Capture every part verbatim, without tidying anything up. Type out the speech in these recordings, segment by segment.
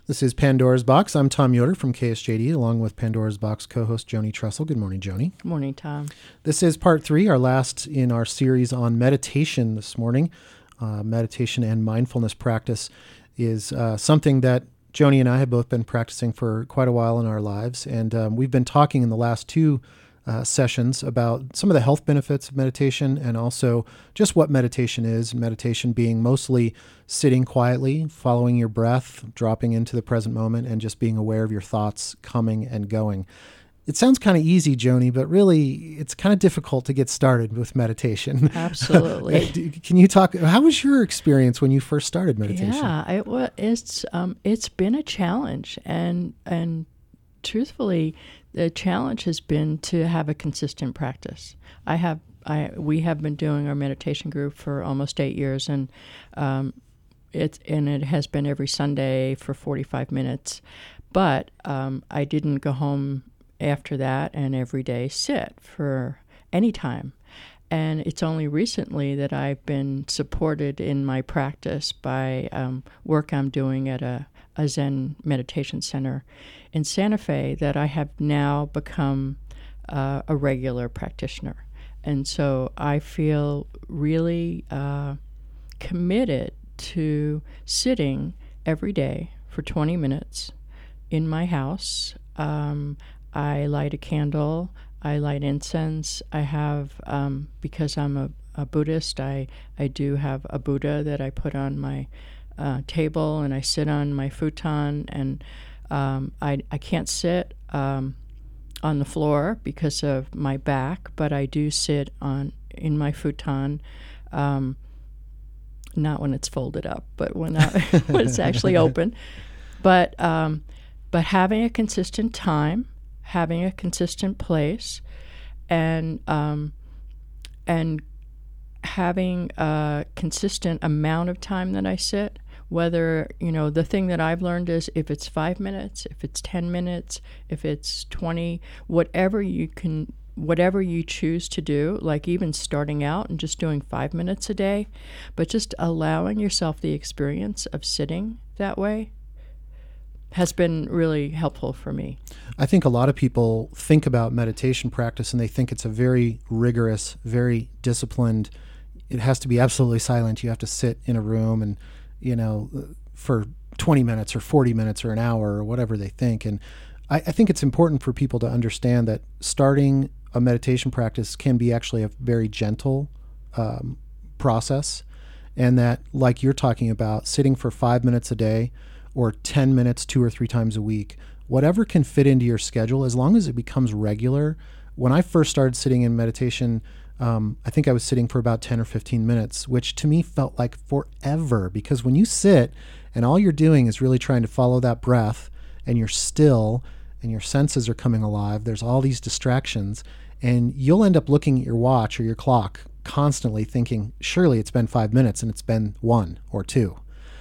This is Pandora's Box. I'm Tom Yoder from K S J D, along with Pandora's Box co-host Joni Trussell. Good morning, Joni. Good morning, Tom. This is part three, our last in our series on meditation this morning. Uh, meditation and mindfulness practice is uh, something that Joni and I have both been practicing for quite a while in our lives, and um, we've been talking in the last two Uh, sessions about some of the health benefits of meditation and also just what meditation is. Meditation being mostly sitting quietly, following your breath, dropping into the present moment, and just being aware of your thoughts coming and going. It sounds kind of easy, Joni, but really it's kind of difficult to get started with meditation. Absolutely. Can you talk, how was your experience when you first started meditation? Yeah, it was, it's, um, it's been a challenge, and, and truthfully, the challenge has been to have a consistent practice. I have, I we have been doing our meditation group for almost eight years, and um, it's and it has been every Sunday for forty-five minutes. But um, I didn't go home after that and every day sit for any time. And it's only recently that I've been supported in my practice by um, work I'm doing at a, a Zen meditation center in Santa Fe that I have now become uh, a regular practitioner. And so I feel really uh, committed to sitting every day for twenty minutes in my house. Um, I light a candle. I light incense. I have, um, because I'm a, a Buddhist, I, I do have a Buddha that I put on my uh, table, and I sit on my futon, and um, I, I can't sit um, on the floor because of my back, but I do sit on in my futon, um, not when it's folded up, but when, I, when it's actually open. But, um, but having a consistent time, having a consistent place, and um, and having a consistent amount of time that I sit, whether, you know, the thing that I've learned is if it's five minutes, if it's ten minutes, if it's twenty, whatever you can, whatever you choose to do, like even starting out and just doing five minutes a day, but just allowing yourself the experience of sitting that way has been really helpful for me. I think a lot of people think about meditation practice and they think it's a very rigorous, very disciplined, it has to be absolutely silent. You have to sit in a room and, you know, for twenty minutes or forty minutes or an hour or whatever they think. And I, I think it's important for people to understand that starting a meditation practice can be actually a very gentle um, process, and that, like you're talking about, sitting for five minutes a day or ten minutes two or three times a week, whatever can fit into your schedule, as long as it becomes regular. When I first started sitting in meditation, um, I think I was sitting for about ten or fifteen minutes, which to me felt like forever, because when you sit and all you're doing is really trying to follow that breath, and you're still and your senses are coming alive, there's all these distractions, and you'll end up looking at your watch or your clock constantly thinking, surely it's been five minutes and it's been one or two.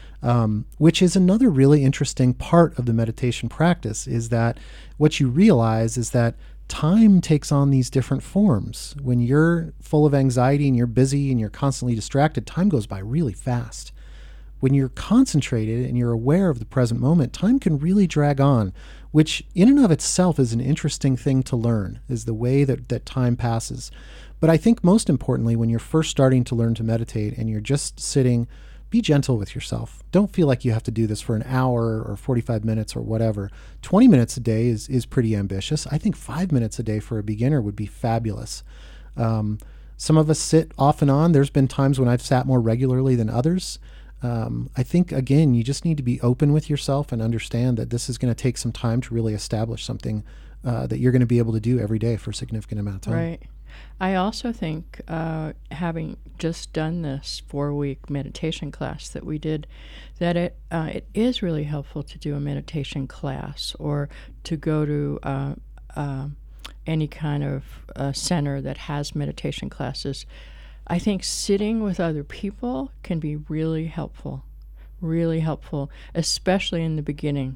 Um, which is another really interesting part of the meditation practice, is that what you realize is that time takes on these different forms. When you're full of anxiety and you're busy and you're constantly distracted, time goes by really fast. When you're concentrated and you're aware of the present moment, time can really drag on, which in and of itself is an interesting thing to learn, is the way that, that time passes. But I think most importantly, when you're first starting to learn to meditate and you're just sitting, be gentle with yourself. Don't feel like you have to do this for an hour or forty-five minutes or whatever. twenty minutes a day is, is pretty ambitious. I think five minutes a day for a beginner would be fabulous. Um, some of us sit off and on. There's been times when I've sat more regularly than others. Um, I think, again, you just need to be open with yourself and understand that this is going to take some time to really establish something uh, that you're going to be able to do every day for a significant amount of time. Right. I also think uh, having just done this four-week meditation class that we did, that it uh, it is really helpful to do a meditation class or to go to uh, uh, any kind of uh, center that has meditation classes. I think sitting with other people can be really helpful, really helpful, especially in the beginning.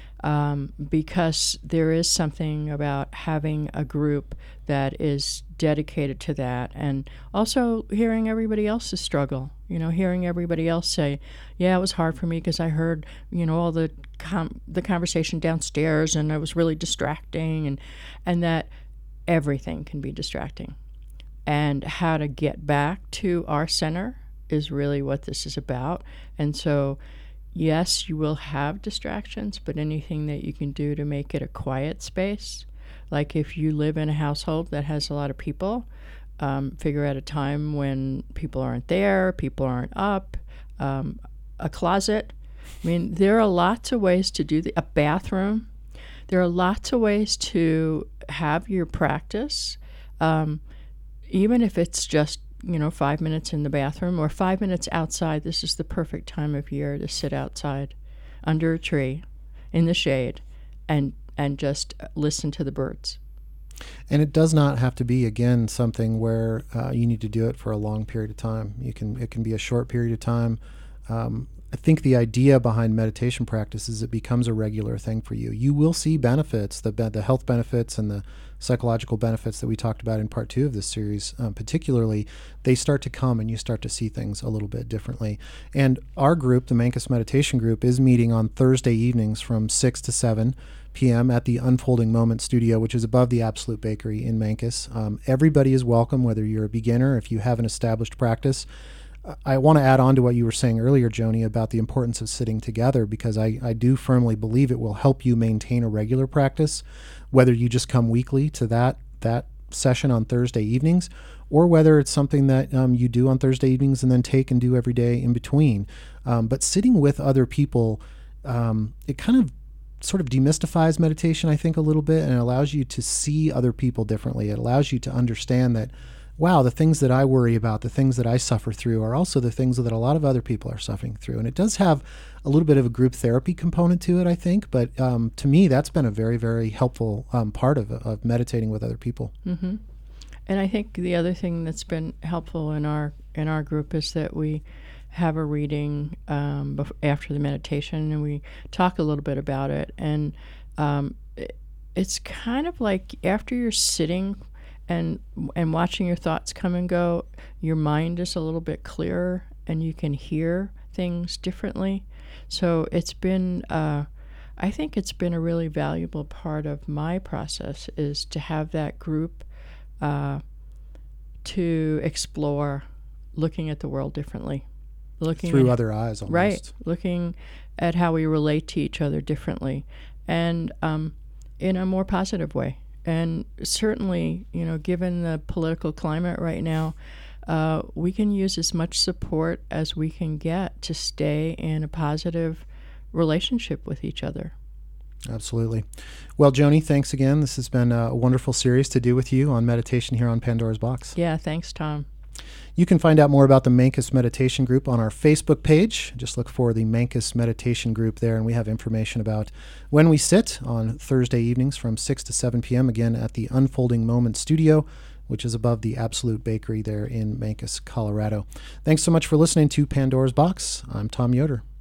Um, because there is something about having a group that is dedicated to that, and also hearing everybody else's struggle You know, hearing everybody else say, "Yeah, it was hard for me because I heard, you know, all the com- the conversation downstairs, and it was really distracting," and and that everything can be distracting, and how to get back to our center is really what this is about. And so, yes, you will have distractions, but anything that you can do to make it a quiet space, like if you live in a household that has a lot of people. Um, figure out a time when people aren't there, people aren't up, um, a closet. I mean, there are lots of ways to do the, a bathroom. There are lots of ways to have your practice, um, even if it's just, you know, five minutes in the bathroom or five minutes outside. This is the perfect time of year to sit outside under a tree in the shade and, and just listen to the birds. And it does not have to be, again, something where uh, you need to do it for a long period of time. You can it can be a short period of time. Um, I think the idea behind meditation practice is it becomes a regular thing for you. You will see benefits, the the health benefits and the psychological benefits that we talked about in part two of this series, um, particularly, they start to come and you start to see things a little bit differently. And our group, the Mancos Meditation Group, is meeting on Thursday evenings from six to seven p.m. at the Unfolding Moment Studio, which is above the Absolute Bakery in Mancos. Um, everybody is welcome, whether you're a beginner, if you have an established practice. I want to add on to what you were saying earlier, Joni, about the importance of sitting together, because I, I do firmly believe it will help you maintain a regular practice, whether you just come weekly to that that session on Thursday evenings, or whether it's something that um, you do on Thursday evenings and then take and do every day in between. Um, but sitting with other people, um, it kind of sort of demystifies meditation, I think, a little bit, and it allows you to see other people differently. It allows you to understand that, wow, the things that I worry about, the things that I suffer through are also the things that a lot of other people are suffering through. And it does have a little bit of a group therapy component to it, I think. But um, to me, that's been a very, very helpful um, part of, of meditating with other people. Mm-hmm. And I think the other thing that's been helpful in our in our group is that we have a reading um, bef- after the meditation, and we talk a little bit about it. And um, it, it's kind of like after you're sitting and and watching your thoughts come and go, your mind is a little bit clearer and you can hear things differently. So it's been, uh, I think it's been a really valuable part of my process, is to have that group uh, to explore looking at the world differently. Looking Through at, other eyes, almost. Right, looking at how we relate to each other differently, and um, in a more positive way. And certainly, you know, given the political climate right now, uh, we can use as much support as we can get to stay in a positive relationship with each other. Absolutely. Well, Joni, thanks again. This has been a wonderful series to do with you on meditation here on Pandora's Box. Yeah, thanks, Tom. You can find out more about the Mancos Meditation Group on our Facebook page. Just look for the Mancos Meditation Group there, and we have information about when we sit on Thursday evenings from six to seven p.m., again at the Unfolding Moment Studio, which is above the Absolute Bakery there in Mancos, Colorado. Thanks so much for listening to Pandora's Box. I'm Tom Yoder.